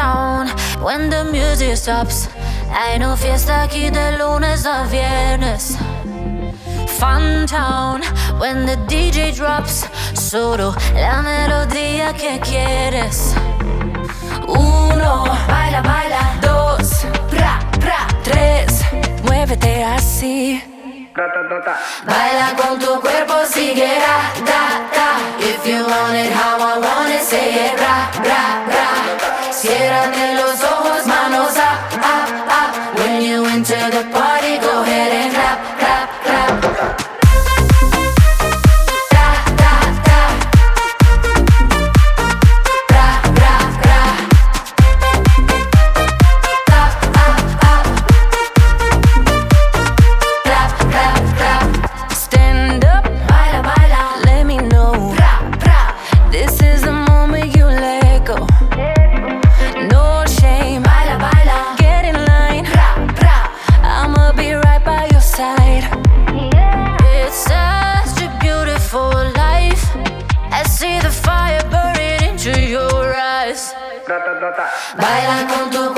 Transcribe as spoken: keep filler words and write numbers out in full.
town when the music stops. Hay no fiesta aquí de lunes a viernes. Fun town when the D J drops. Solo la melodía que quieres. Uno, baila, baila. Dos, pra, pra. Tres, muévete así. Baila con tu cuerpo, sigue, da, da, da. If you want it how I want it, say it, bra, bra, bra. Ciérrate los ojos, manos up, up, up. When you enter the party, go ahead and clap, clap, clap. Baila con tu